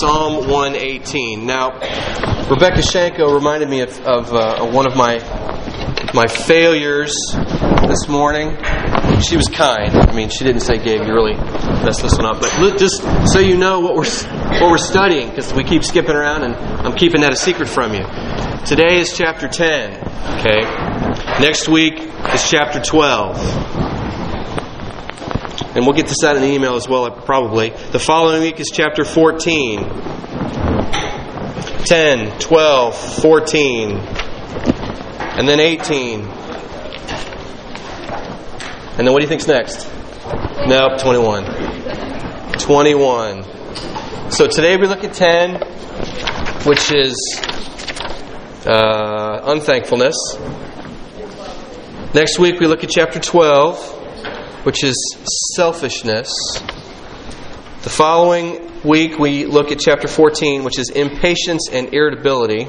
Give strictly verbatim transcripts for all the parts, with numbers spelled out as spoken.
Psalm one eighteen. Now, Rebecca Shanko reminded me of, of uh, one of my my failures this morning. She was kind. I mean, she didn't say, "Gabe, you really messed this one up." But look, just so you know what we're what we're studying, because we keep skipping around, and I'm keeping that a secret from you. Today is chapter ten. Okay. Next week is chapter twelve. And we'll get this out in the email as well, probably. The following week is chapter fourteen. ten, twelve, fourteen. And then eighteen. And then what do you think's next? Nope, twenty-one. twenty-one. So today we look at ten, which is uh, unthankfulness. Next week we look at chapter twelve, which is selfishness. The following week we look at chapter fourteen, which is impatience and irritability.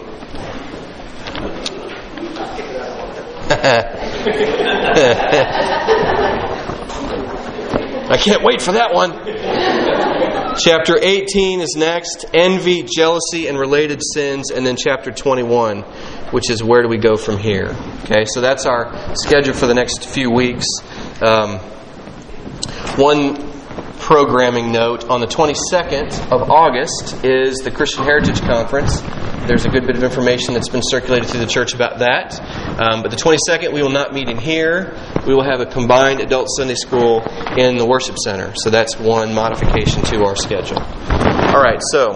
I can't wait for that one. Chapter eighteen is next, envy, jealousy, and related sins. And then chapter twenty-one, which is where do we go from here. Okay, so that's our schedule for the next few weeks. Um, one programming note, on the twenty-second of August is the Christian Heritage Conference. There's a good bit of information that's been circulated through the church about that. Um, but the twenty-second, we will not meet in here. We will have a combined adult Sunday school in the worship center. So that's one modification to our schedule. All right, so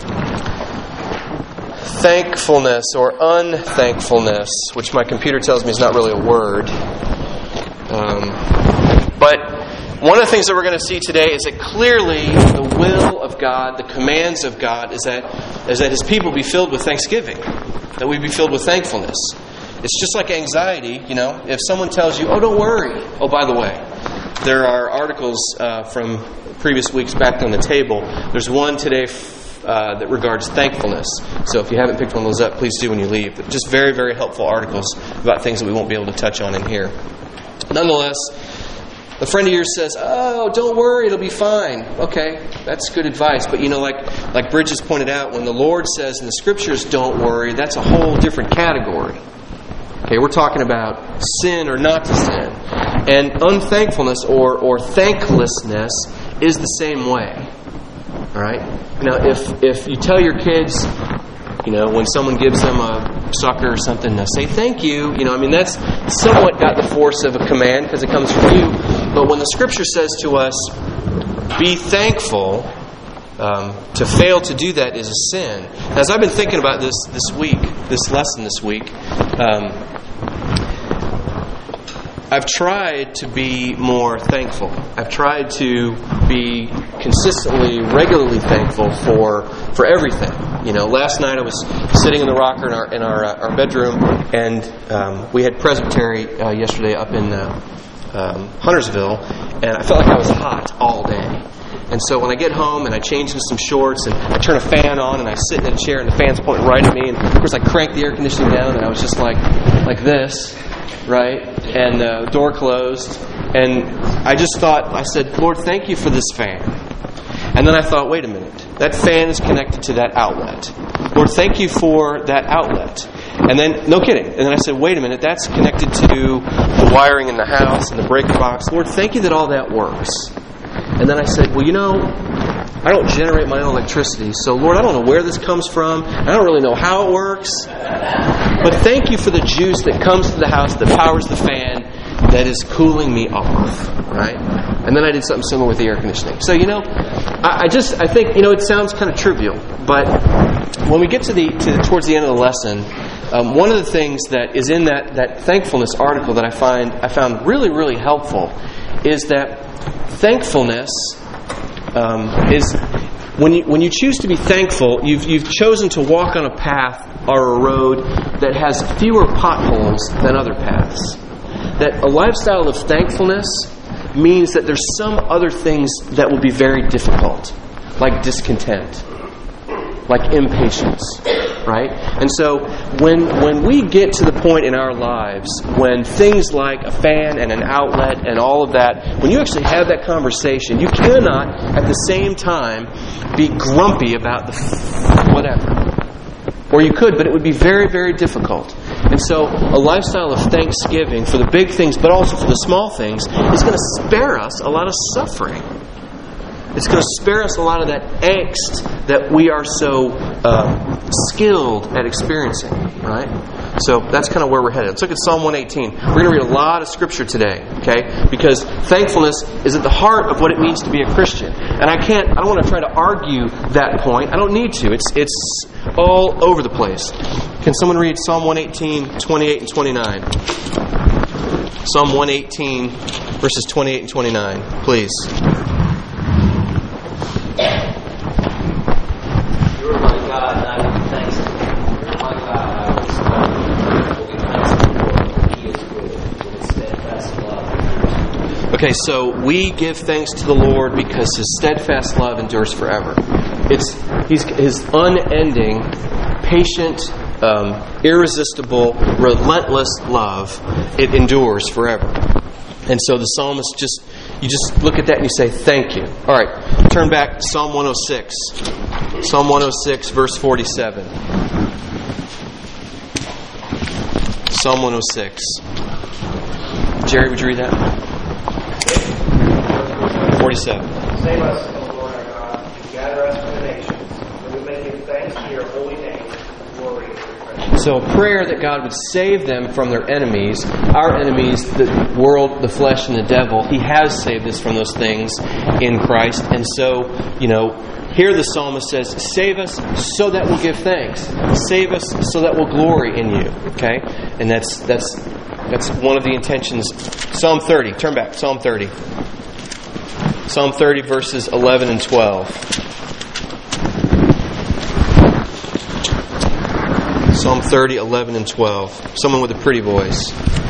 thankfulness or unthankfulness, which my computer tells me is not really a word. Um, but one of the things that we're going to see today is that clearly the will of God, the commands of God, is that is that His people be filled with thanksgiving, that we be filled with thankfulness. It's just like anxiety, you know. If someone tells you, "Oh, don't worry." Oh, by the way, there are articles uh, from previous weeks back on the table. There's one today uh, that regards thankfulness. So if you haven't picked one of those up, please do when you leave. But just very, very helpful articles about things that we won't be able to touch on in here. Nonetheless, a friend of yours says, "Oh, don't worry, it'll be fine." Okay, that's good advice. But you know, like like Bridges pointed out, when the Lord says in the Scriptures, "Don't worry," that's a whole different category. Okay, we're talking about sin or not to sin. And unthankfulness or, or thanklessness is the same way. All right? Now, if if you tell your kids, you know, when someone gives them a sucker or something, uh, say thank you. You know, I mean, that's somewhat got the force of a command because it comes from you. But when the Scripture says to us, be thankful, um, to fail to do that is a sin. As I've been thinking about this this week, this lesson this week, um, I've tried to be more thankful. I've tried to be consistently, regularly thankful for for everything. You know, last night I was sitting in the rocker in our in our uh, our bedroom, and um, we had Presbytery uh, yesterday up in uh, um, Huntersville, and I felt like I was hot all day. And so when I get home and I change into some shorts and I turn a fan on and I sit in a chair and the fan's pointing right at me, and of course I cranked the air conditioning down and I was just like like this, right? And the uh, door closed, and I just thought, I said, "Lord, thank you for this fan." And then I thought, wait a minute, that fan is connected to that outlet. Lord, thank you for that outlet. And then, no kidding. And then I said, wait a minute, that's connected to the wiring in the house and the breaker box. Lord, thank you that all that works. And then I said, well, you know, I don't generate my own electricity, so Lord, I don't know where this comes from. I don't really know how it works. But thank you for the juice that comes to the house that powers the fan that is cooling me off, right? And then I did something similar with the air conditioning. So, you know, I, I just, I think, you know, it sounds kind of trivial, but when we get to the, to the towards the end of the lesson, um, one of the things that is in that, that thankfulness article that I find, I found really, really helpful is that thankfulness um, is when you when you choose to be thankful, you've you've chosen to walk on a path or a road that has fewer potholes than other paths. That a lifestyle of thankfulness means that there's some other things that will be very difficult, like discontent, like impatience, right? And so when when we get to the point in our lives when things like a fan and an outlet and all of that, when you actually have that conversation, you cannot at the same time be grumpy about the f- whatever. Or you could, but it would be very, very difficult. And so a lifestyle of thanksgiving for the big things, but also for the small things, is going to spare us a lot of suffering. It's going to spare us a lot of that angst that we are so uh, skilled at experiencing, right? So that's kind of where we're headed. Let's look at Psalm one eighteen. We're going to read a lot of Scripture today, okay? Because thankfulness is at the heart of what it means to be a Christian. And I can't, I don't want to try to argue that point. I don't need to. It's it's all over the place. Can someone read Psalm one eighteen, twenty-eight and twenty-nine? Psalm one eighteen, verses twenty-eight and twenty-nine, please. You are my God, and I will give thanks to you. You are my God, and I will extol you. I will give thanks to the Lord, for He is good, with His steadfast love. Okay, so we give thanks to the Lord because His steadfast love endures forever. It's He's His unending, patient, um, irresistible, relentless love. It endures forever. And so the psalmist just, you just look at that and you say, thank you. All right, turn back to Psalm one oh six. Psalm one oh six, verse forty-seven. Psalm one oh six. Jerry, would you read that? forty-seven. Save us, O Lord our God, and gather us from the nations, that we may give thanks to your holy name and glory of your presence. So a prayer that God would save them from their enemies, our enemies, the world, the flesh, and the devil. He has saved us from those things in Christ. And so, you know, here the psalmist says, save us so that we'll give thanks. Save us so that we'll glory in you. Okay? And that's that's that's one of the intentions. Psalm thirty. Turn back. Psalm thirty. Psalm thirty, verses eleven and twelve. Psalm thirty, eleven and twelve. Someone with a pretty voice.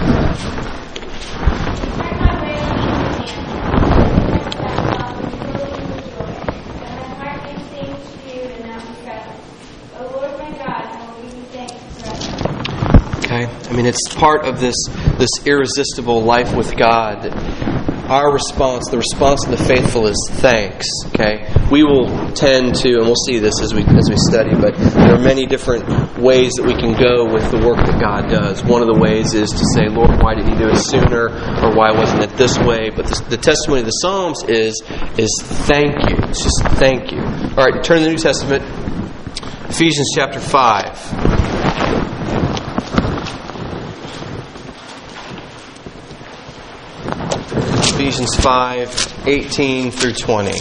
Okay? I mean, it's part of this, this irresistible life with God. Our response, the response of the faithful, is thanks. Okay, we will tend to, and we'll see this as we as we study. But there are many different ways that we can go with the work that God does. One of the ways is to say, "Lord, why didn't you do it sooner?" Or "Why wasn't it this way?" But the, the testimony of the Psalms is is thank you. It's just thank you. All right, turn to the New Testament, Ephesians chapter five. Ephesians five, eighteen through twenty.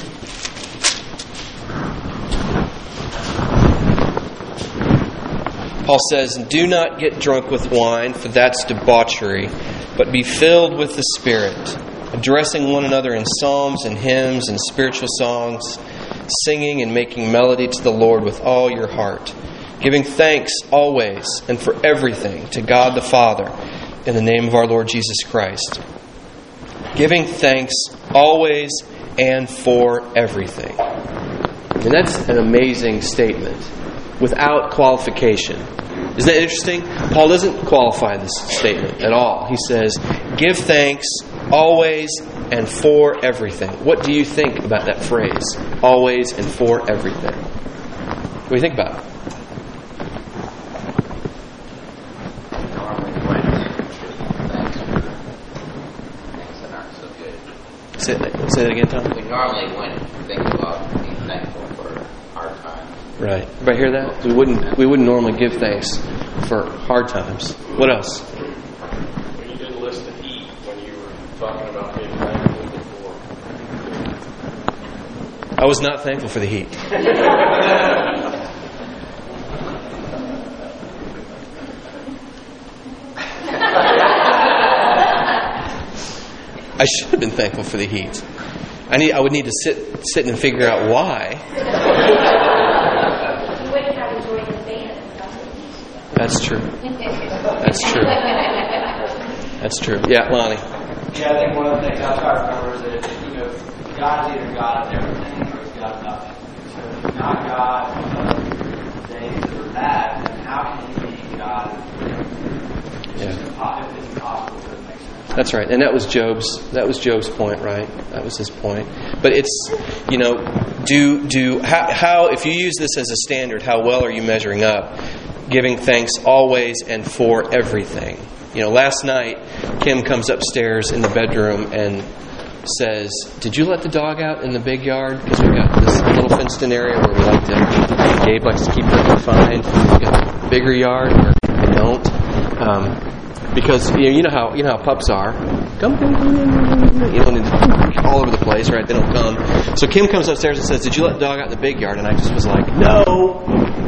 Paul says, "Do not get drunk with wine, for that's debauchery, but be filled with the Spirit, addressing one another in psalms and hymns and spiritual songs, singing and making melody to the Lord with all your heart, giving thanks always and for everything to God the Father, in the name of our Lord Jesus Christ." Giving thanks always and for everything. And that's an amazing statement, without qualification. Isn't that interesting? Paul doesn't qualify this statement at all. He says, give thanks always and for everything. What do you think about that phrase? Always and for everything. What do you think about it? Say that, say that again, Tom. We normally wouldn't think about being thankful for hard times. Right. Everybody hear that? We wouldn't. We wouldn't normally give thanks for hard times. What else? When you didn't list the heat when you were talking about being thankful before. I was not thankful for the heat. I should have been thankful for the heat. I need. I would need to sit, sit and figure out why. You wouldn't have enjoyed the band. That's true. That's true. That's true. Yeah, Lonnie. Yeah, I think one of the things I try to remember is that, you know, God is either God of everything or He's God of nothing. So if He's not God of the things that are that, then how can he be God? Yeah. If it's impossible to make sense. That's right, and that was Job's. That was Job's point, right? That was his point. But it's, you know, do do how, how if you use this as a standard, how well are you measuring up? Giving thanks always and for everything. You know, last night Kim comes upstairs in the bedroom and says, "Did you let the dog out in the big yard? Because we've got this little fenced-in area where we like to. Gabe likes to keep her confined. We've got a bigger yard where I don't." Um, Because you know, you know how you know how pups are. Come, come, come, you know, all over the place, right? They don't come. So Kim comes upstairs and says, "Did you let the dog out in the big yard?" And I just was like, "No."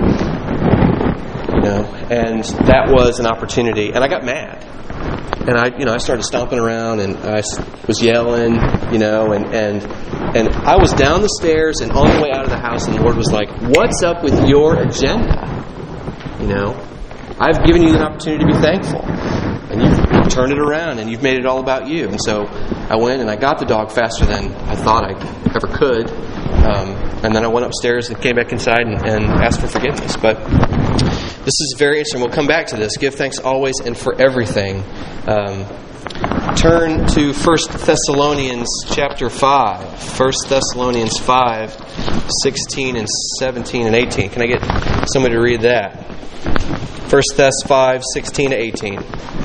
You know, and that was an opportunity, and I got mad, and I, you know, I started stomping around, and I was yelling, you know, and and and I was down the stairs and on the way out of the house, and the Lord was like, "What's up with your agenda?" You know, I've given you an opportunity to be thankful. And you've turned it around and you've made it all about you. And so I went and I got the dog faster than I thought I ever could. Um, and then I went upstairs and came back inside and, and asked for forgiveness. But this is very interesting. We'll come back to this. Give thanks always and for everything. Um, turn to First Thessalonians chapter five. First Thessalonians five, sixteen and seventeen and eighteen. Can I get somebody to read that? First Thess five, sixteen to eighteen.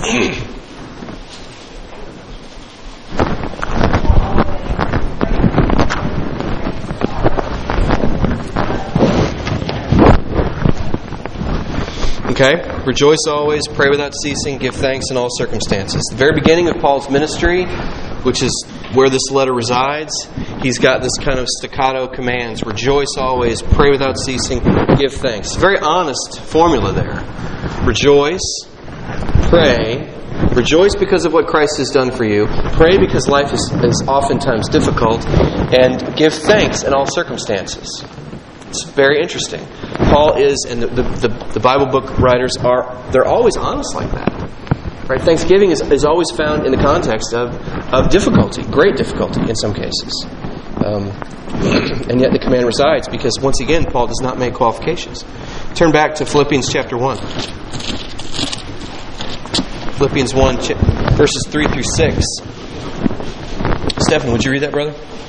Okay? Rejoice always, pray without ceasing, give thanks in all circumstances. The very beginning of Paul's ministry, which is where this letter resides, he's got this kind of staccato commands. Rejoice always, pray without ceasing, give thanks. It's a very honest formula there. Rejoice, pray, rejoice because of what Christ has done for you, pray because life is, is oftentimes difficult, and give thanks in all circumstances. It's very interesting. Paul is, and the, the, the, the Bible book writers are, they're always honest like that. Right? Thanksgiving is, is always found in the context of, of difficulty, great difficulty in some cases. Um, and yet the command resides because, once again, Paul does not make qualifications. Turn back to Philippians chapter one. Philippians one, verses three through six. Stephen, would you read that, brother?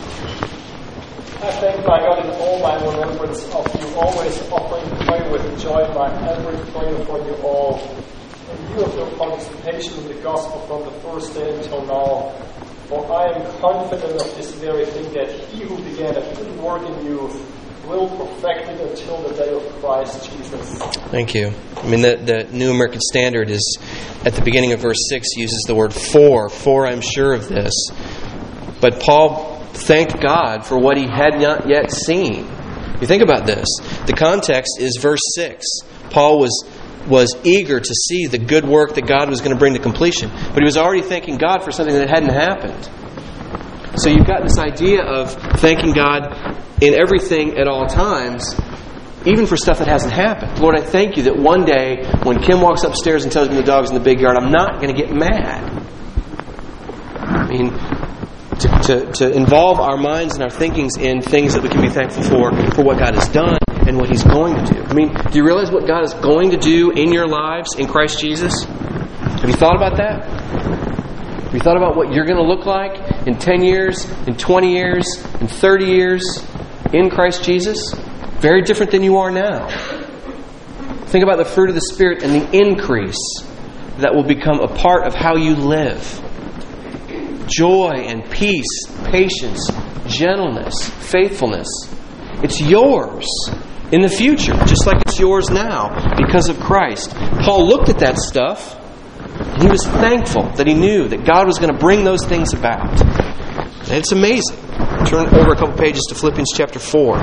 I thank my God in all my remembrance of you, always offering prayer with joy by every prayer for you all. In view of your participation in the gospel from the first day until now, for I am confident of this very thing, that he who began a good work in you will perfect it until the day of Christ Jesus. Thank you. I mean, the, the New American Standard is, at the beginning of verse six, uses the word for. For I'm sure of this. But Paul thanked God for what he had not yet seen. You think about this. The context is verse six. Paul was was eager to see the good work that God was going to bring to completion. But he was already thanking God for something that hadn't happened. So you've got this idea of thanking God in everything at all times, even for stuff that hasn't happened. Lord, I thank you that one day when Kim walks upstairs and tells me the dog's in the big yard, I'm not going to get mad. I mean, to, to, to involve our minds and our thinkings in things that we can be thankful for, for what God has done and what He's going to do. I mean, do you realize what God is going to do in your lives in Christ Jesus? Have you thought about that? Have you thought about what you're going to look like in ten years, in twenty years, in thirty years in Christ Jesus? Very different than you are now. Think about the fruit of the Spirit and the increase that will become a part of how you live. Joy and peace, patience, gentleness, faithfulness. It's yours in the future, just like it's yours now because of Christ. Paul looked at that stuff and he was thankful that he knew that God was going to bring those things about. And it's amazing. Turn over a couple pages to Philippians chapter four.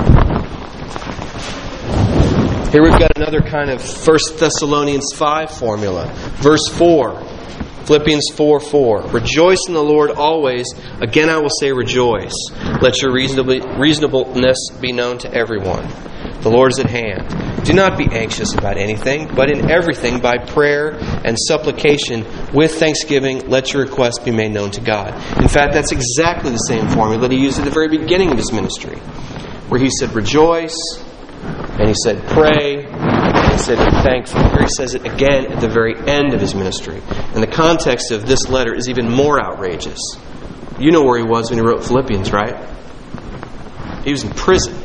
Here we've got another kind of First Thessalonians five formula. Verse four. Philippians four four. Rejoice in the Lord always. Again I will say rejoice. Let your reasonableness be known to everyone. The Lord is at hand. Do not be anxious about anything, but in everything by prayer and supplication with thanksgiving let your requests be made known to God. In fact, that's exactly the same formula that he used at the very beginning of his ministry, where he said rejoice, and he said pray, and and said, "Be thankful." Here he says it again at the very end of his ministry. And the context of this letter is even more outrageous. You know where he was when he wrote Philippians, right? He was in prison.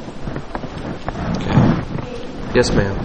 Okay. Yes, ma'am.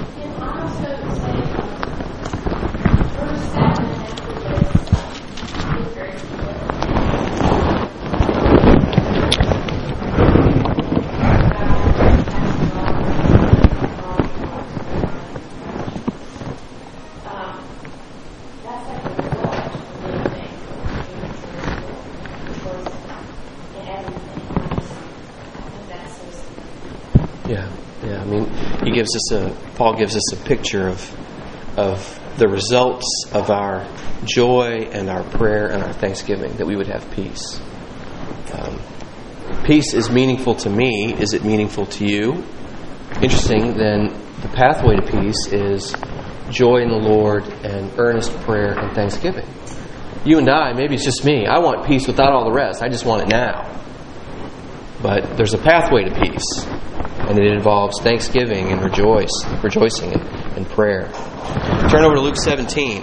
Gives us a Paul gives us a picture of of the results of our joy and our prayer and our thanksgiving, that we would have peace. Um, peace is meaningful to me. Is it meaningful to you? Interesting. Then the pathway to peace is joy in the Lord and earnest prayer and thanksgiving. You and I, maybe it's just me. I want peace without all the rest. I just want it now. But there's a pathway to peace. And it involves thanksgiving and rejoice, rejoicing and, and prayer. Turn over to Luke seventeen.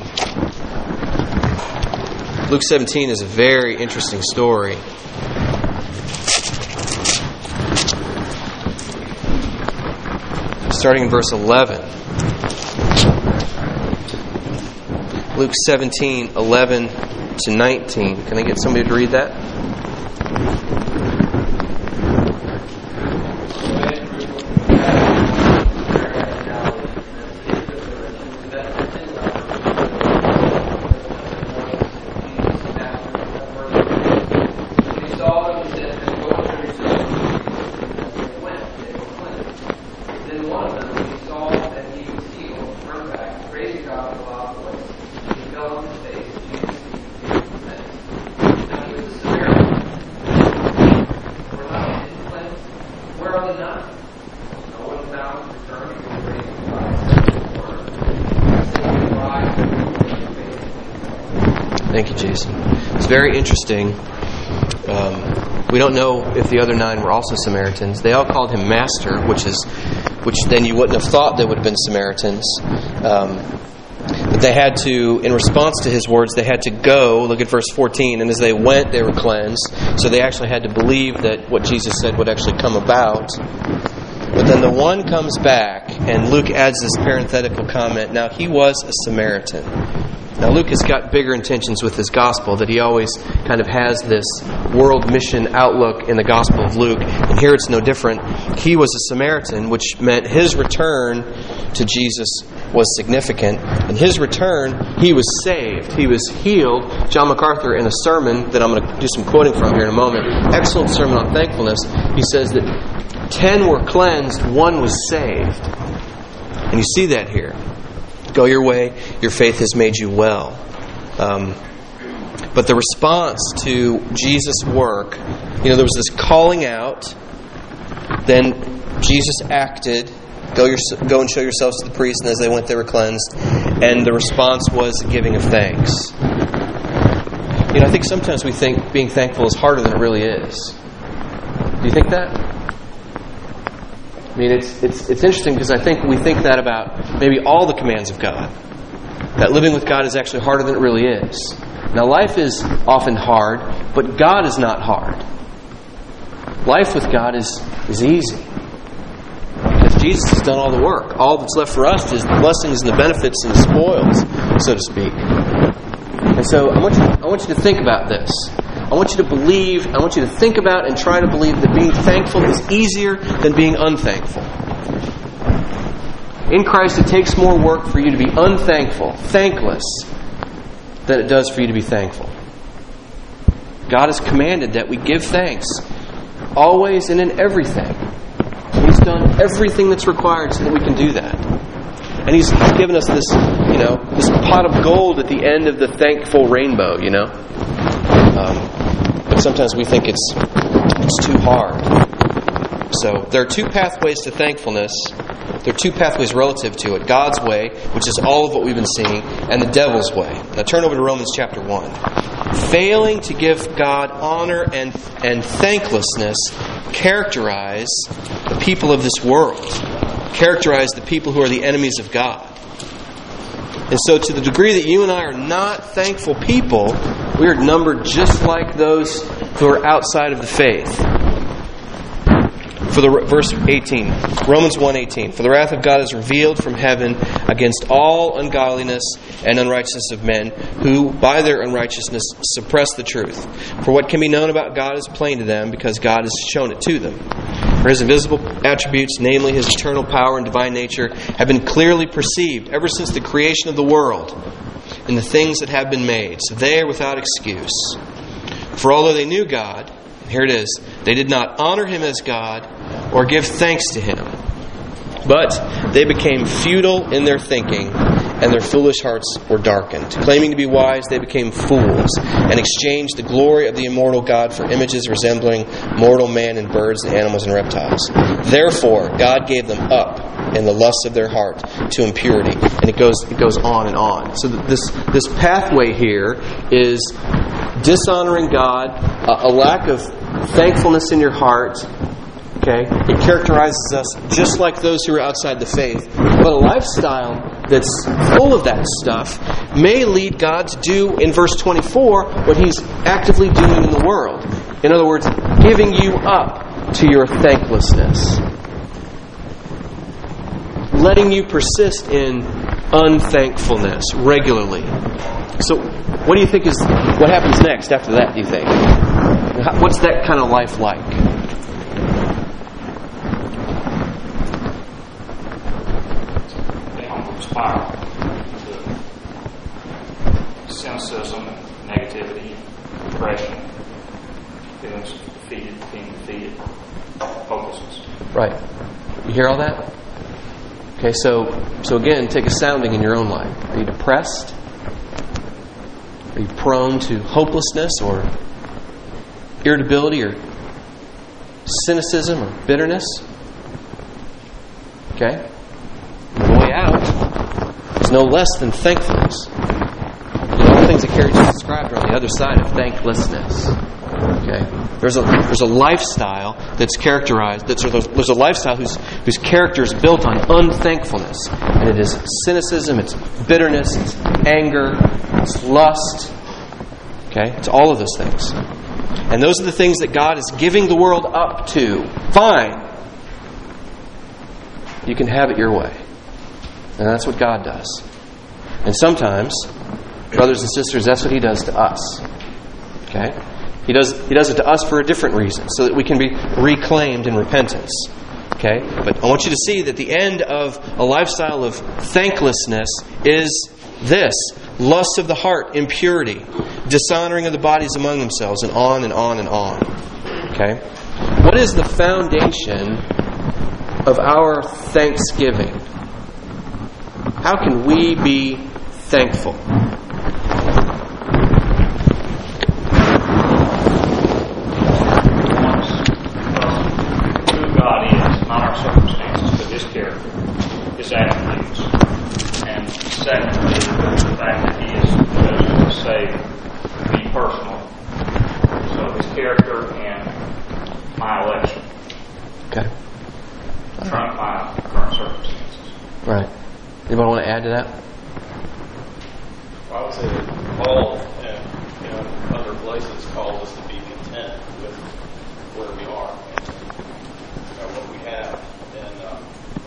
Luke seventeen is a very interesting story. Starting in verse eleven. Luke seventeen, eleven to nineteen. Can I get somebody to read that? Thank you, Jason. It's very interesting. Um, we don't know if the other nine were also Samaritans. They all called him Master, which is, which then you wouldn't have thought they would have been Samaritans. Um, but they had to, in response to his words, they had to go. Look at verse fourteen. And as they went, they were cleansed. So they actually had to believe that what Jesus said would actually come about. But then the one comes back, and Luke adds this parenthetical comment. Now, he was a Samaritan. Now, Luke has got bigger intentions with his gospel, that he always kind of has this world mission outlook in the Gospel of Luke. And here it's no different. He was a Samaritan, which meant his return to Jesus was significant. In his return, he was saved. He was healed. John MacArthur, in a sermon that I'm going to do some quoting from here in a moment, excellent sermon on thankfulness, he says that ten were cleansed, one was saved. And you see that here. Go your way, your faith has made you well. Um, but the response to Jesus' work, you know, there was this calling out. Then Jesus acted, go, your, go and show yourselves to the priest, and as they went they were cleansed. And the response was a giving of thanks. You know, I think sometimes we think being thankful is harder than it really is. Do you think that? I mean, it's it's it's interesting because I think we think that about maybe all the commands of God. That living with God is actually harder than it really is. Now, life is often hard, but God is not hard. Life with God is, is easy. Because Jesus has done all the work. All that's left for us is the blessings and the benefits and the spoils, so to speak. And so I want you, I want you to think about this. I want you to believe, I want you to think about and try to believe that being thankful is easier than being unthankful. In Christ, it takes more work for you to be unthankful, thankless, than it does for you to be thankful. God has commanded that we give thanks always and in everything. He's done everything that's required so that we can do that. And He's given us this, you know, this pot of gold at the end of the thankful rainbow, you know. Um, but sometimes we think it's it's too hard. So there are two pathways to thankfulness. There are two pathways relative to it. God's way, which is all of what we've been seeing, and the devil's way. Now turn over to Romans chapter one. Failing to give God honor and, and thanklessness characterize the people of this world. characterize the people who are the enemies of God. And so to the degree that you and I are not thankful people, we are numbered just like those who are outside of the faith. For the verse eighteen, Romans one eighteen, for the wrath of God is revealed from heaven against all ungodliness and unrighteousness of men, who by their unrighteousness suppress the truth. For what can be known about God is plain to them, because God has shown it to them. For His invisible attributes, namely His eternal power and divine nature, have been clearly perceived ever since the creation of the world in the things that have been made. So they are without excuse. For although they knew God, here it is, they did not honor Him as God or give thanks to Him. But they became futile in their thinking, and their foolish hearts were darkened. Claiming to be wise, they became fools, and exchanged the glory of the immortal God for images resembling mortal man and birds and animals and reptiles. Therefore, God gave them up in the lusts of their heart to impurity. And it goes it goes on and on. So this, this pathway here is dishonoring God, a, a lack of thankfulness in your heart. Okay, it characterizes us just like those who are outside the faith. But a lifestyle that's full of that stuff may lead God to do in verse twenty-four what He's actively doing in the world. In other words, giving you up to your thanklessness, letting you persist in unthankfulness regularly. So, what do you think is what happens next after that? Do you think? What's that kind of life like? Spiral to cynicism, negativity, depression, feelings of defeated, being defeated, hopelessness. Right. You hear all that? Okay, so so again, take a sounding in your own life. Are you depressed? Are you prone to hopelessness or irritability or cynicism or bitterness? Okay? The way out is no less than thankfulness. You know, all the things that Carrie just described are on the other side of thanklessness. Okay, there's a there's a lifestyle that's characterized. That's there's a lifestyle whose whose character is built on unthankfulness, and it is cynicism, it's bitterness, it's anger, it's lust. Okay, it's all of those things, and those are the things that God is giving the world up to. Fine, you can have it your way. And that's what God does. And sometimes, brothers and sisters, that's what He does to us. Okay? He does He does it to us for a different reason, so that we can be reclaimed in repentance. Okay? But I want you to see that the end of a lifestyle of thanklessness is this: lust of the heart, impurity, dishonoring of the bodies among themselves, and on and on and on. Okay? What is the foundation of our thanksgiving? How can we be thankful? Who God is, not our circumstances, but His character, His attributes. And secondly, the fact that He is chosen to save me personally. So His character and my election. Okay. Trump my current circumstances. Right. Anybody want to add to that? Well, I would say that Paul, in you know, other places, calls us to be content with where we are and what we have. And um,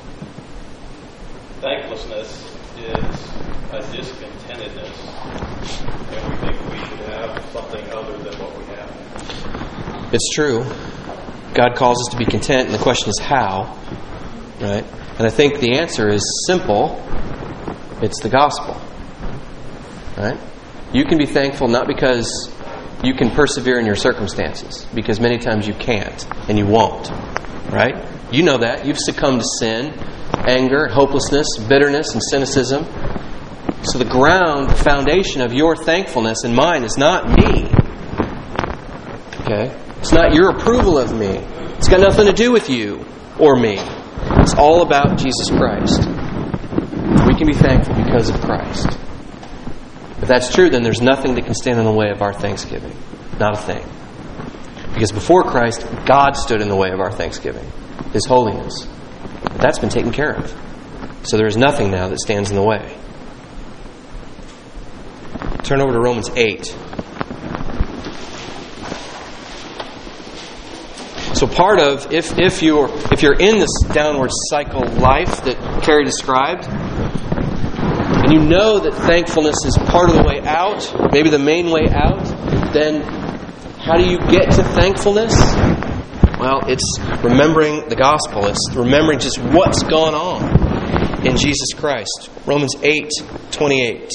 thanklessness is a discontentedness, and we think we should have something other than what we have. It's true. God calls us to be content, and the question is how. Right? And I think the answer is simple. It's the gospel. Right? You can be thankful not because you can persevere in your circumstances, because many times you can't, and you won't. Right? You know that. You've succumbed to sin, anger, hopelessness, bitterness, and cynicism. So the ground, the foundation of your thankfulness and mine is not me. Okay? It's not your approval of me. It's got nothing to do with you or me. It's all about Jesus Christ. We can be thankful because of Christ. If that's true, then there's nothing that can stand in the way of our thanksgiving. Not a thing. Because before Christ, God stood in the way of our thanksgiving. His holiness. That's been taken care of. So there is nothing now that stands in the way. Turn over to Romans eight. So part of, if if you're if you're in this downward cycle life that Carrie described, and you know that thankfulness is part of the way out, maybe the main way out, then how do you get to thankfulness? Well, it's remembering the gospel. It's remembering just what's gone on in Jesus Christ. Romans eight twenty-eight.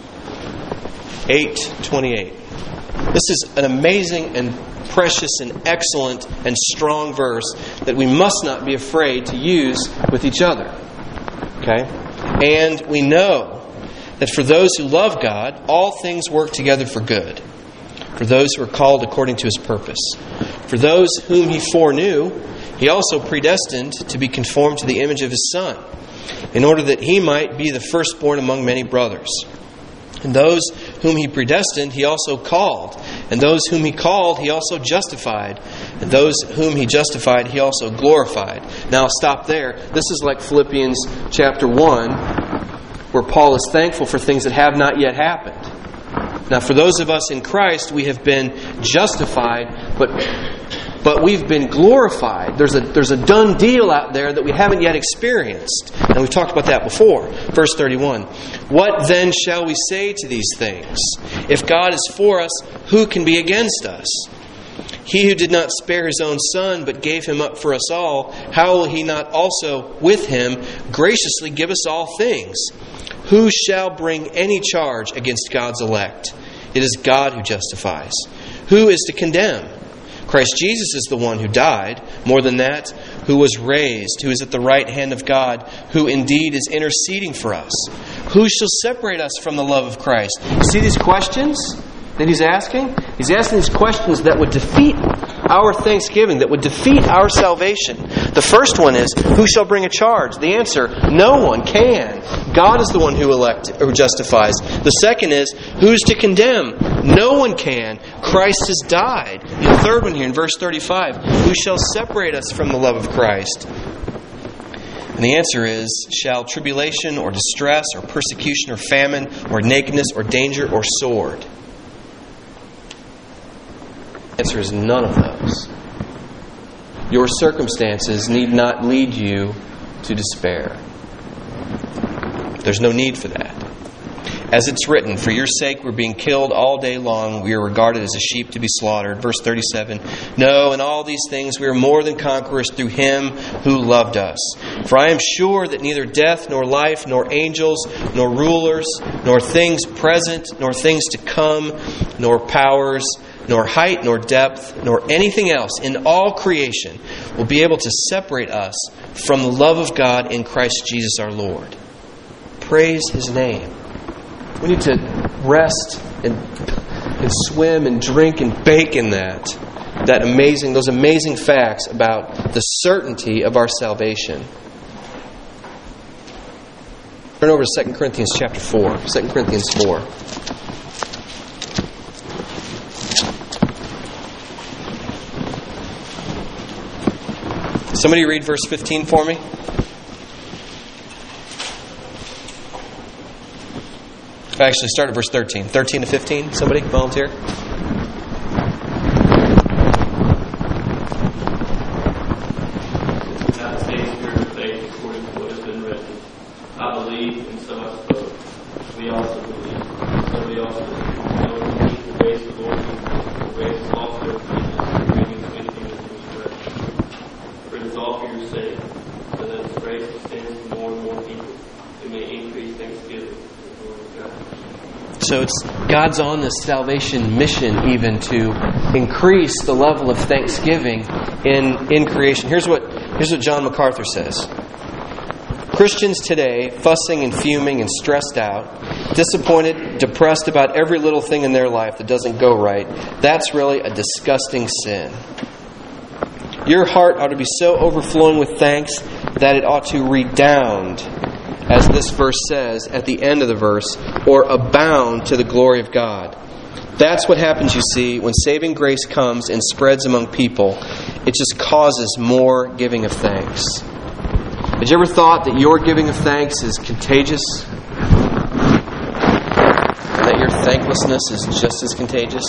eight twenty-eight. This is an amazing and precious and excellent and strong verse that we must not be afraid to use with each other. Okay? And we know that for those who love God, all things work together for good. For those who are called according to His purpose. For those whom He foreknew, He also predestined to be conformed to the image of His Son, in order that He might be the firstborn among many brothers. And those whom He predestined, He also called. And those whom He called, He also justified. And those whom He justified, He also glorified. Now I'll stop there. This is like Philippians chapter one, where Paul is thankful for things that have not yet happened. Now for those of us in Christ, we have been justified, but but we've been glorified. There's a there's a done deal out there that we haven't yet experienced. And we've talked about that before. Verse thirty-one. What then shall we say to these things? If God is for us, who can be against us? He who did not spare His own Son, but gave Him up for us all, how will He not also with Him graciously give us all things? Who shall bring any charge against God's elect? It is God who justifies. Who is to condemn? Christ Jesus is the one who died, more than that, who was raised, who is at the right hand of God, who indeed is interceding for us. Who shall separate us from the love of Christ? You see these questions that he's asking? He's asking these questions that would defeat our thanksgiving, that would defeat our salvation. The first one is, who shall bring a charge? The answer, no one can. God is the one who elect, who justifies. The second is, who's to condemn? No one can. Christ has died. The third one here in verse thirty-five, who shall separate us from the love of Christ? And the answer is, shall tribulation or distress or persecution or famine or nakedness or danger or sword? The answer is none of those. Your circumstances need not lead you to despair. There's no need for that. As it's written, for your sake we're being killed all day long. We are regarded as a sheep to be slaughtered. Verse thirty-seven. No, in all these things we are more than conquerors through Him who loved us. For I am sure that neither death, nor life, nor angels, nor rulers, nor things present, nor things to come, nor powers, nor height, nor depth, nor anything else in all creation will be able to separate us from the love of God in Christ Jesus our Lord. Praise His name. We need to rest and, and swim and drink and bake in that. That amazing, those amazing facts about the certainty of our salvation. Turn over to Second Corinthians chapter four. Second Corinthians four. Somebody read verse fifteen for me. Actually, start at verse thirteen. thirteen to fifteen. Somebody volunteer. Not stay spirit of faith according to what has been written. I believe, and so I spoke. We also believe, so we also believe. No one needs to raise the Lord, will raise His also of Jesus, bringing anything that was correct. For it is all for your sake, so that His grace extends to more and more people, who may increase thanksgiving. So it's God's on this salvation mission even to increase the level of thanksgiving in, in creation. Here's what, here's what John MacArthur says. Christians today, fussing and fuming and stressed out, disappointed, depressed about every little thing in their life that doesn't go right, that's really a disgusting sin. Your heart ought to be so overflowing with thanks that it ought to redound, as this verse says at the end of the verse, or abound to the glory of God. That's what happens, you see, when saving grace comes and spreads among people. It just causes more giving of thanks. Had you ever thought that your giving of thanks is contagious? And that your thanklessness is just as contagious?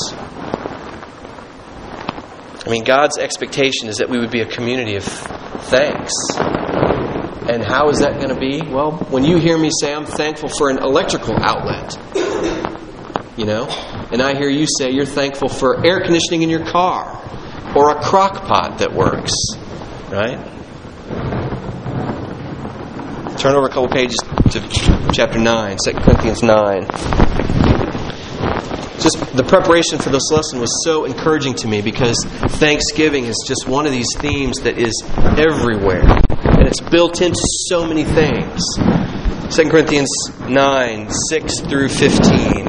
I mean, God's expectation is that we would be a community of thanks. And how is that going to be? Well, when you hear me say I'm thankful for an electrical outlet, you know, and I hear you say you're thankful for air conditioning in your car or a crock pot that works, right? Turn over a couple pages to chapter nine, Second Corinthians nine. Just the preparation for this lesson was so encouraging to me because Thanksgiving is just one of these themes that is everywhere. And it's built into so many things. Second Corinthians nine, six through fifteen.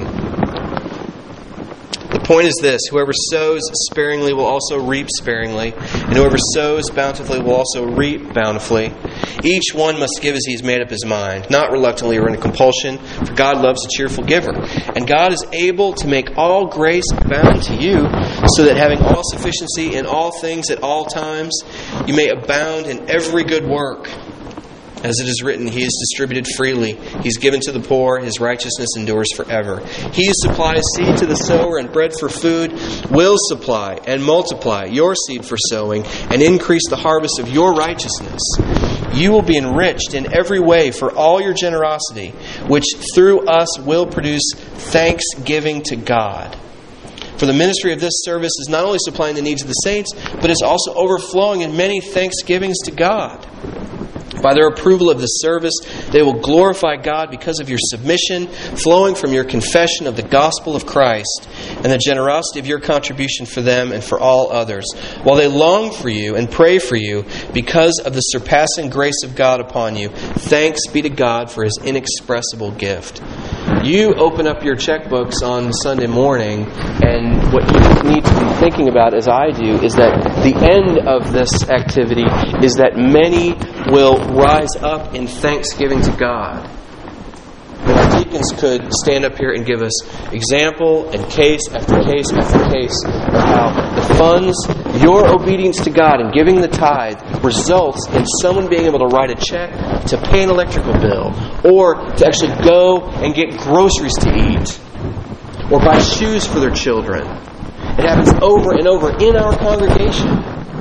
The point is this: whoever sows sparingly will also reap sparingly, and whoever sows bountifully will also reap bountifully. Each one must give as he has made up his mind, not reluctantly or under compulsion, for God loves a cheerful giver. And God is able to make all grace abound to you, so that having all sufficiency in all things at all times, you may abound in every good work. As it is written, He has distributed freely. He's given to the poor. His righteousness endures forever. He who supplies seed to the sower and bread for food will supply and multiply your seed for sowing and increase the harvest of your righteousness. You will be enriched in every way for all your generosity, which through us will produce thanksgiving to God. For the ministry of this service is not only supplying the needs of the saints, but is also overflowing in many thanksgivings to God. By their approval of this service, they will glorify God because of your submission, flowing from your confession of the gospel of Christ, and the generosity of your contribution for them and for all others, while they long for you and pray for you because of the surpassing grace of God upon you. Thanks be to God for His inexpressible gift. You open up your checkbooks on Sunday morning, and what you need to be thinking about, as I do, is that the end of this activity is that many will rise up in thanksgiving to God. And our deacons could stand up here and give us example and case after case after case of how the funds, your obedience to God and giving the tithe results in someone being able to write a check to pay an electrical bill, or to actually go and get groceries to eat, or buy shoes for their children. It happens over and over in our congregation.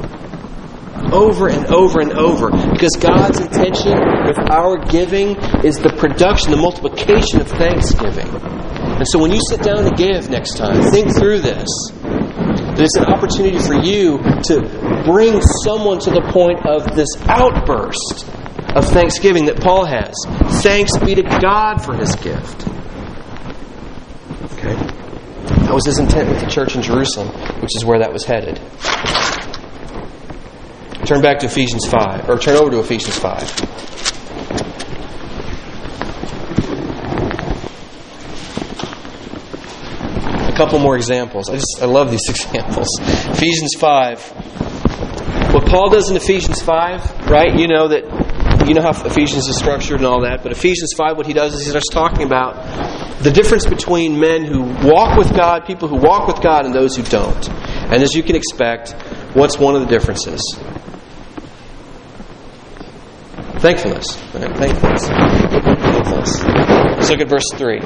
Over and over and over. Because God's intention with our giving is the production, the multiplication of thanksgiving. And so when you sit down to give next time, think through this. There's an opportunity for you to bring someone to the point of this outburst of thanksgiving that Paul has. Thanks be to God for His gift. Okay? That was his intent with the church in Jerusalem, which is where that was headed. Turn back to Ephesians five, or turn over to Ephesians five. A couple more examples. I just I love these examples. Ephesians five. What Paul does in Ephesians five, right? You know that you know how Ephesians is structured and all that, but Ephesians five, what he does is he starts talking about the difference between men who walk with God, people who walk with God, and those who don't. And as you can expect, what's one of the differences? Thankfulness. Right? Thankfulness. Thankfulness. Let's look at verse three.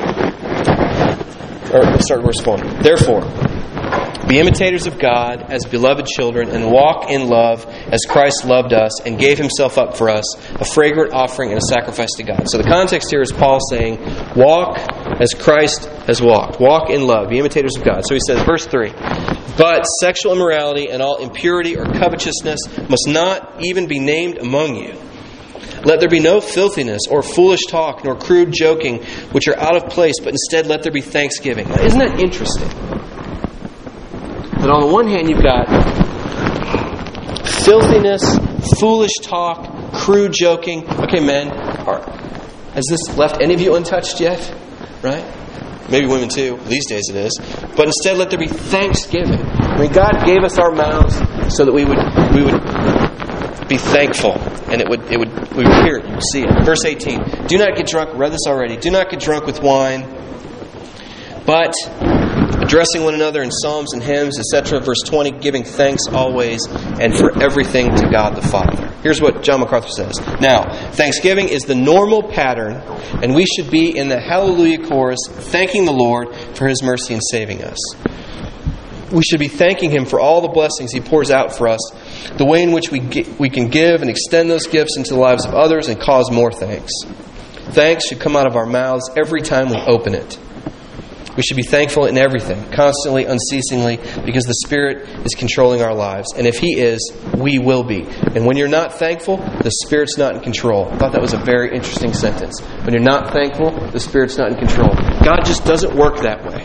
Or let's start verse four. Therefore, be imitators of God as beloved children, and walk in love as Christ loved us and gave Himself up for us, a fragrant offering and a sacrifice to God. So the context here is Paul saying, walk as Christ has walked. Walk in love. Be imitators of God. So he says, verse three, but sexual immorality and all impurity or covetousness must not even be named among you. Let there be no filthiness or foolish talk nor crude joking, which are out of place, but instead let there be thanksgiving. Now, isn't that interesting? That on the one hand you've got filthiness, foolish talk, crude joking. Okay, men, are, has this left any of you untouched yet? Right? Maybe women too. These days it is. But instead let there be thanksgiving. I mean, God gave us our mouths so that we would we would be thankful, and it would it would we would hear it, you would see it. Verse eighteen. Do not get drunk. Read this already. Do not get drunk with wine, but addressing one another in psalms and hymns, et cetera. Verse twenty, giving thanks always and for everything to God the Father. Here's what John MacArthur says. Now, thanksgiving is the normal pattern, and we should be in the Hallelujah chorus thanking the Lord for His mercy in saving us. We should be thanking Him for all the blessings He pours out for us, the way in which we we can give and extend those gifts into the lives of others and cause more thanks. Thanks should come out of our mouths every time we open it. We should be thankful in everything, constantly, unceasingly, because the Spirit is controlling our lives. And if He is, we will be. And when you're not thankful, the Spirit's not in control. I thought that was a very interesting sentence. When you're not thankful, the Spirit's not in control. God just doesn't work that way.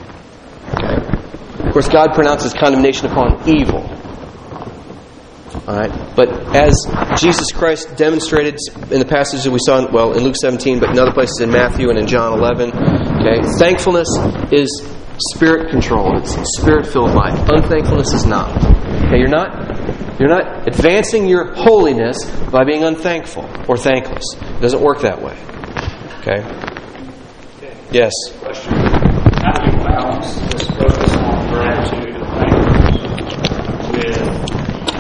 Okay? Of course, God pronounces condemnation upon evil. All right, but as Jesus Christ demonstrated in the passage that we saw, in, well, in Luke seventeen, but in other places in Matthew and in John eleven, okay, thankfulness is Spirit-controlled. It's Spirit-filled life. Unthankfulness is not. Okay, you're not, you're not advancing your holiness by being unthankful or thankless. It doesn't work that way. Okay. Okay. Yes. Question: how do you balance this focus on gratitude and thankfulness with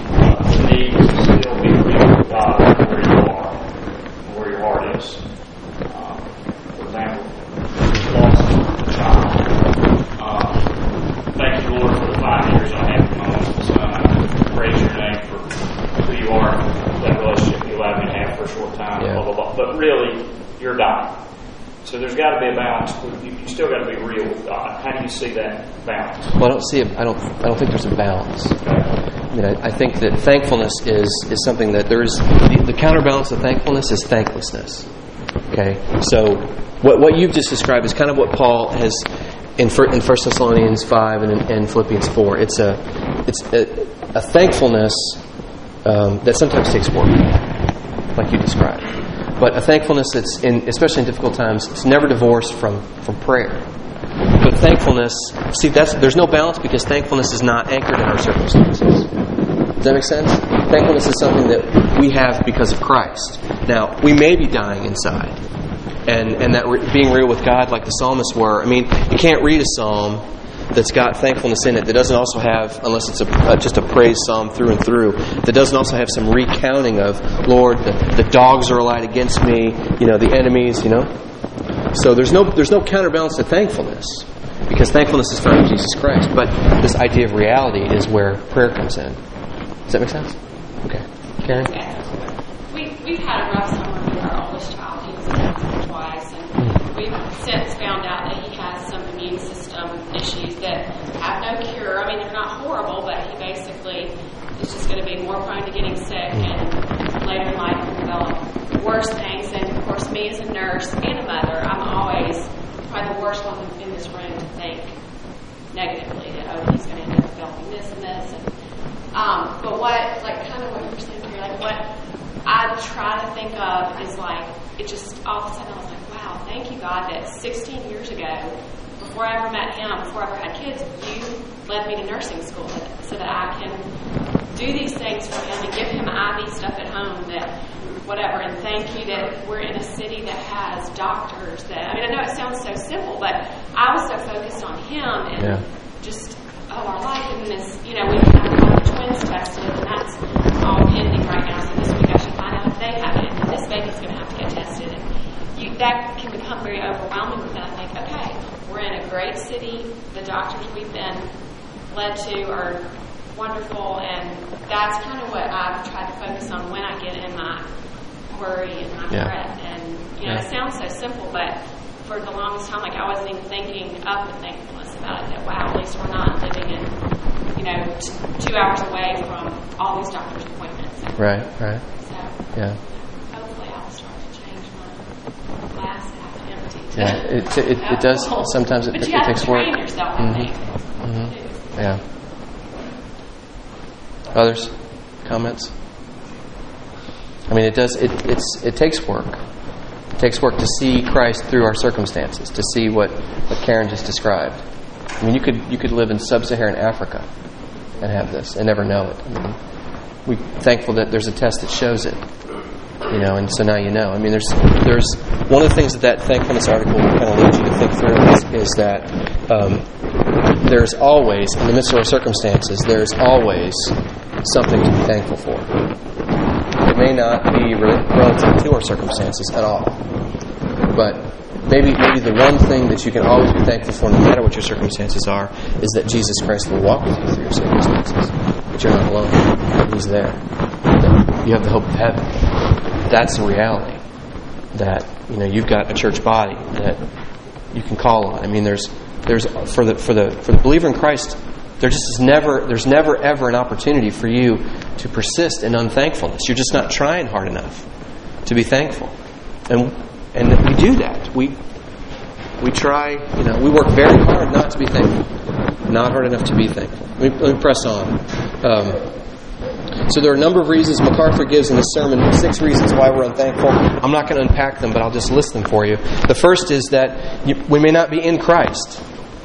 need to still be real with God where you are, where your heart is? Um, for example, you lost a child. Um, thank you, Lord, for the five years I had with my own son. I praise your name for who you are, that relationship you allowed me to have for a short time, yeah. blah, blah, blah. But really, you're dying. So there's got to be a balance. You, you still got to be real with God. How do you see that balance? Well, I don't see. A, I don't. I don't think there's a balance. Okay. I mean, I, I think that thankfulness is is something that there's the, the counterbalance of thankfulness is thanklessness. Okay. So what what you've just described is kind of what Paul has in in First Thessalonians five and in, in Philippians four. It's a it's a, a thankfulness um, that sometimes takes work, like you described. But a thankfulness that's, in, especially in difficult times, it's never divorced from, from prayer. But thankfulness, see, that's there's no balance because thankfulness is not anchored in our circumstances. Does that make sense? Thankfulness is something that we have because of Christ. Now, we may be dying inside. And, and that re- being real with God like the psalmists were. I mean, you can't read a psalm that's got thankfulness in it that doesn't also have, unless it's a, uh, just a praise psalm through and through, that doesn't also have some recounting of, Lord, the, the dogs are allied against me, you know, the enemies, you know. So there's no there's no counterbalance to thankfulness because thankfulness is found in Jesus Christ. But this idea of reality is where prayer comes in. Does that make sense? Okay. Karen? Yeah. We, we've had a rough summer with our oldest child. He was adopted twice, and we've since found out that he has some immune system issues that have no cure. I mean, they're not horrible, but he basically is just going to be more prone to getting sick, and later in life will develop worse things. And of course, me as a nurse and a mother, I'm always probably the worst one in this room to think negatively that, oh, he's going to end up developing this and this. And, um, but what, like, kind of what you were saying here, like, what I try to think of is like, it just, all of a sudden I was like, wow, thank you, God, that sixteen years ago, before I ever met him, before I ever had kids, you led me to nursing school so that I can do these things for him and give him I V stuff at home that whatever. And thank you that we're in a city that has doctors that, I mean, I know it sounds so simple, but I was so focused on him and yeah. just, oh, our life. And then this, you know, we have the twins tested, and that's all pending right now. So this week I should find out if they have it, and this baby's going to have to get tested. And you, that can become very overwhelming. And I think, okay, we're in a great city. The doctors we've been led to are wonderful, and that's kind of what I've tried to focus on when I get in my worry and my yeah. fret. And, you know, yeah. it sounds so simple, but for the longest time, like, I wasn't even thinking of the thankfulness about it, that, wow, at least we're not living in, you know, t- two hours away from all these doctor's appointments. Right, right. So, yeah. hopefully I'll start to change my glass half empty. To, yeah, it, it, it, it does. Sometimes it, but it, you it have takes to work. train yourself, mm-hmm. I think. Mm-hmm. Yeah. Others? Comments? I mean, it does. It it's it takes work. It takes work to see Christ through our circumstances. To see what, what Karen just described. I mean, you could you could live in sub-Saharan Africa and have this and never know it. I mean, we're thankful that there's a test that shows it. You know, and so now you know. I mean, there's there's one of the things that that thankfulness article kind of leads you to think through is, is that um, there's always, in the midst of our circumstances, there's always something to be thankful for. It may not be re- relative to our circumstances at all, but maybe maybe the one thing that you can always be thankful for, no matter what your circumstances are, is that Jesus Christ will walk with you through your circumstances. That you're not alone. That He's there. That you have the hope of heaven. That's a reality. That you know you've got a church body that you can call on. I mean, there's there's for the for the for the believer in Christ, there just is never there's never ever an opportunity for you to persist in unthankfulness. You're just not trying hard enough to be thankful, and and we do that. We we try. You know, we work very hard not to be thankful, not hard enough to be thankful. Let me, let me press on. Um, So there are a number of reasons MacArthur gives in his sermon, six reasons why we're unthankful. I'm not going to unpack them, but I'll just list them for you. The first is that you, we may not be in Christ.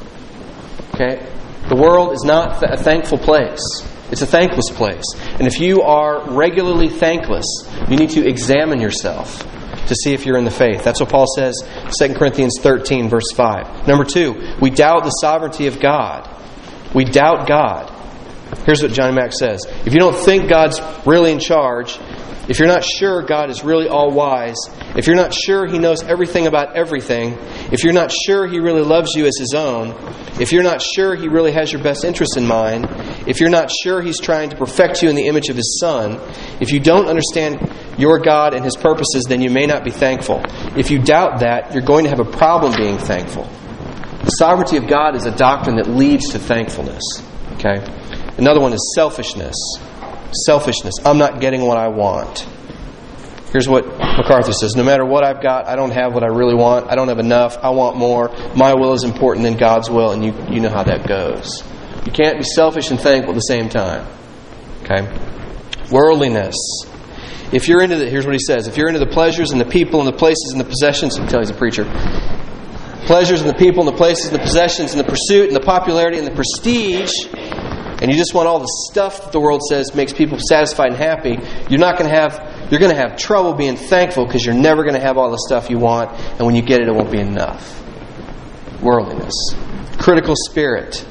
Okay? The world is not a thankful place. It's a thankless place. And if you are regularly thankless, you need to examine yourself to see if you're in the faith. That's what Paul says, Second Corinthians thirteen, verse five. Number two, we doubt the sovereignty of God. We doubt God. Here's what Johnny Mack says. If you don't think God's really in charge, if you're not sure God is really all-wise, if you're not sure He knows everything about everything, if you're not sure He really loves you as His own, if you're not sure He really has your best interest in mind, if you're not sure He's trying to perfect you in the image of His Son, if you don't understand your God and His purposes, then you may not be thankful. If you doubt that, you're going to have a problem being thankful. The sovereignty of God is a doctrine that leads to thankfulness. Okay? Another one is selfishness. Selfishness. I'm not getting what I want. Here's what MacArthur says. No matter what I've got, I don't have what I really want. I don't have enough. I want more. My will is important than God's will, and you, you know how that goes. You can't be selfish and thankful at the same time. Okay? Worldliness. If you're into the, here's what he says. If you're into the pleasures and the people and the places and the possessions, until he's a preacher. Pleasures and the people and the places and the possessions and the pursuit and the popularity and the prestige, and you just want all the stuff that the world says makes people satisfied and happy, you're not going to have, you're going to have trouble being thankful because you're never going to have all the stuff you want, and when you get it, it won't be enough. Worldliness. Critical spirit.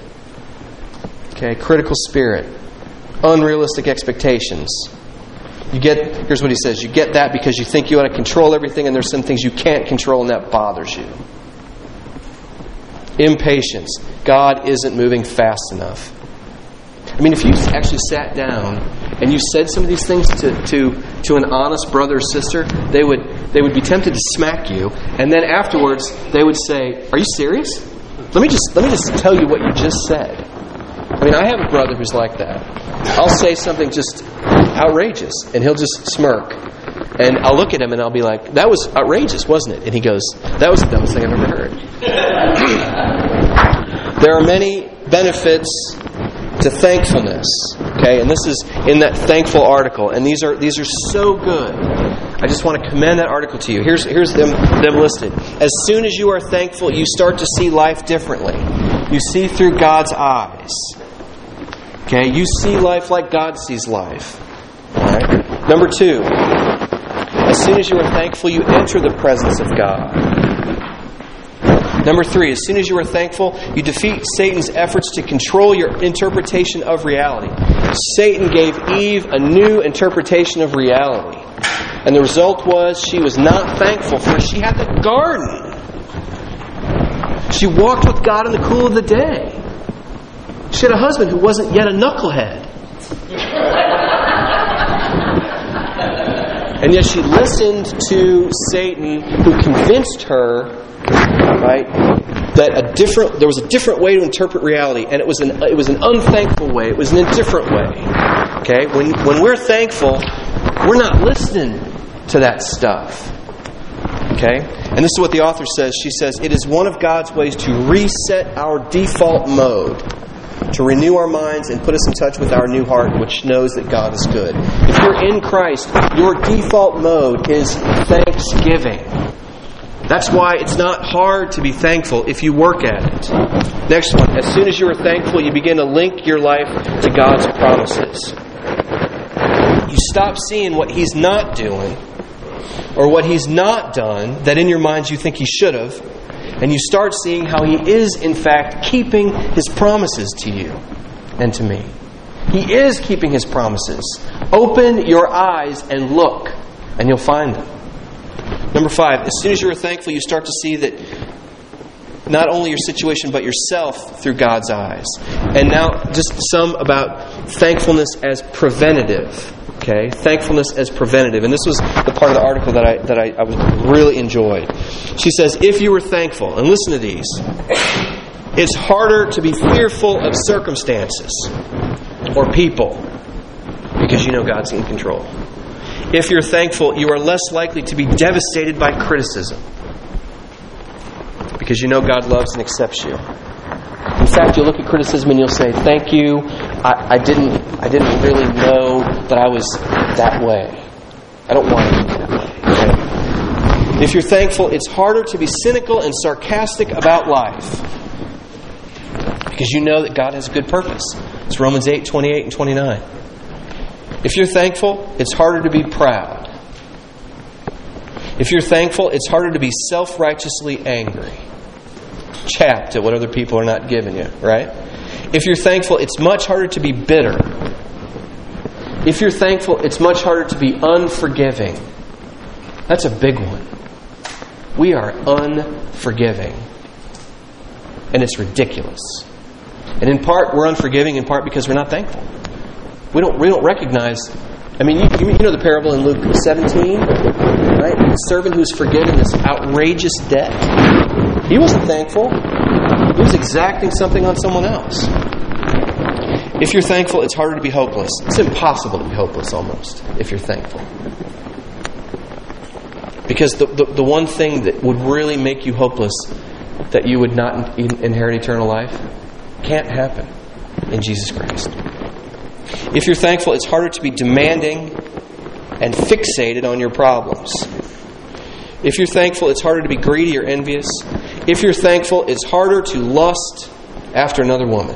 Okay, critical spirit. Unrealistic expectations. You get, here's what he says, you get that because you think you ought to control everything, and there's some things you can't control, and that bothers you. Impatience. God isn't moving fast enough. I mean, if you actually sat down and you said some of these things to, to, to an honest brother or sister, they would they would be tempted to smack you, and then afterwards they would say, "Are you serious? Let me just let me just tell you what you just said." I mean, I have a brother who's like that. I'll say something just outrageous, and he'll just smirk, and I'll look at him and I'll be like, "That was outrageous, wasn't it?" And he goes, "That was the dumbest thing I've ever heard." There are many benefits to thankfulness, okay, and this is in that thankful article, and these are these are so good. I just want to commend that article to you. Here's here's them them listed. As soon as you are thankful, you start to see life differently. You see through God's eyes. Okay, you see life like God sees life. All right. Number two, as soon as you are thankful, you enter the presence of God. Number three, as soon as you are thankful, you defeat Satan's efforts to control your interpretation of reality. Satan gave Eve a new interpretation of reality. And the result was she was not thankful, for she had the garden. She walked with God in the cool of the day. She had a husband who wasn't yet a knucklehead. And yet she listened to Satan, who convinced her, right, that a different there was a different way to interpret reality, and it was an it was an unthankful way. It was an indifferent way. Okay, when when we're thankful, we're not listening to that stuff. Okay, and this is what the author says. She says it is one of God's ways to reset our default mode, to renew our minds and put us in touch with our new heart, which knows that God is good. If you're in Christ, your default mode is thanksgiving. That's why it's not hard to be thankful if you work at it. Next one. As soon as you are thankful, you begin to link your life to God's promises. You stop seeing what He's not doing, or what He's not done that in your minds you think He should have, and you start seeing how He is, in fact, keeping His promises to you and to me. He is keeping His promises. Open your eyes and look, and you'll find them. Number five, as soon as you are thankful, you start to see that not only your situation, but yourself through God's eyes. And now, just some about thankfulness as preventative. Okay, thankfulness as preventative, and this was the part of the article that I that I, I was really enjoyed. She says, "If you were thankful, and listen to these, it's harder to be fearful of circumstances or people because you know God's in control. If you're thankful, you are less likely to be devastated by criticism because you know God loves and accepts you. In fact, you'll look at criticism and you'll say, thank you, I, I didn't I didn't really know that I was that way. I don't want to be that way. Okay? If you're thankful, it's harder to be cynical and sarcastic about life because you know that God has a good purpose. It's Romans eight, twenty-eight and twenty-nine. If you're thankful, it's harder to be proud. If you're thankful, it's harder to be self-righteously angry, chapped at what other people are not giving you, right? If you're thankful, it's much harder to be bitter. If you're thankful, it's much harder to be unforgiving. That's a big one. We are unforgiving. And it's ridiculous. And in part, we're unforgiving in part because we're not thankful. We don't we don't recognize... I mean, you, you know the parable in Luke seventeen, right? The servant who's forgiven this outrageous debt. He wasn't thankful. He was exacting something on someone else. If you're thankful, it's harder to be hopeless. It's impossible to be hopeless almost if you're thankful. Because the, the, the one thing that would really make you hopeless, that you would not inherit eternal life, can't happen in Jesus Christ. If you're thankful, it's harder to be demanding and fixated on your problems. If you're thankful, it's harder to be greedy or envious. If you're thankful, it's harder to lust after another woman.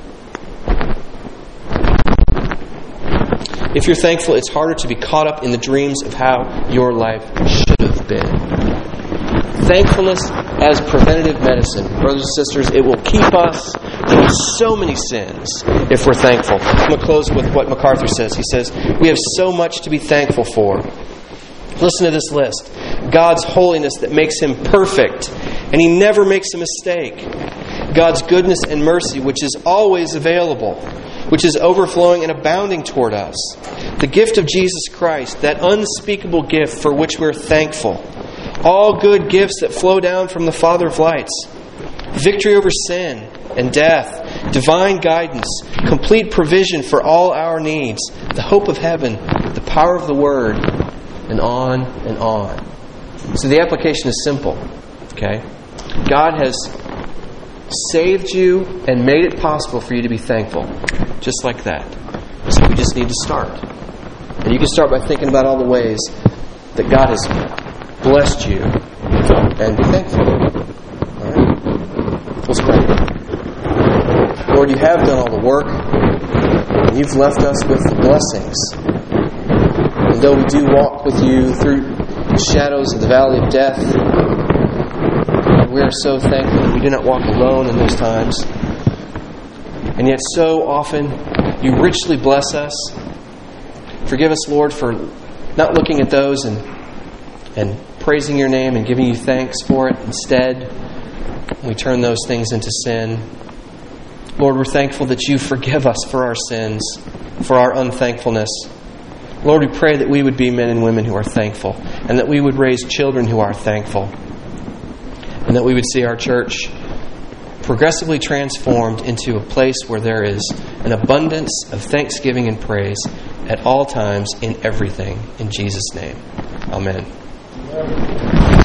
If you're thankful, it's harder to be caught up in the dreams of how your life should have been. Thankfulness as preventative medicine. Brothers and sisters, it will keep us from so many sins if we're thankful. I'm going to close with what MacArthur says. He says, we have so much to be thankful for. Listen to this list. God's holiness that makes Him perfect, and He never makes a mistake. God's goodness and mercy, which is always available, which is overflowing and abounding toward us. The gift of Jesus Christ, that unspeakable gift for which we're thankful. All good gifts that flow down from the Father of lights. Victory over sin and death. Divine guidance. Complete provision for all our needs. The hope of heaven. The power of the Word. And on and on. So the application is simple. Okay? God has saved you and made it possible for you to be thankful. Just like that. So we just need to start. And you can start by thinking about all the ways that God has blessed you and be thankful. All right? Let's pray. Lord, you have done all the work and you've left us with the blessings. And though we do walk with you through the shadows of the valley of death, we are so thankful that we do not walk alone in those times. And yet so often you richly bless us. Forgive us, Lord, for not looking at those and and praising your name and giving you thanks for it. Instead, we turn those things into sin. Lord, we're thankful that you forgive us for our sins, for our unthankfulness. Lord, we pray that we would be men and women who are thankful, and that we would raise children who are thankful, and that we would see our church progressively transformed into a place where there is an abundance of thanksgiving and praise at all times in everything. In Jesus' name. Amen.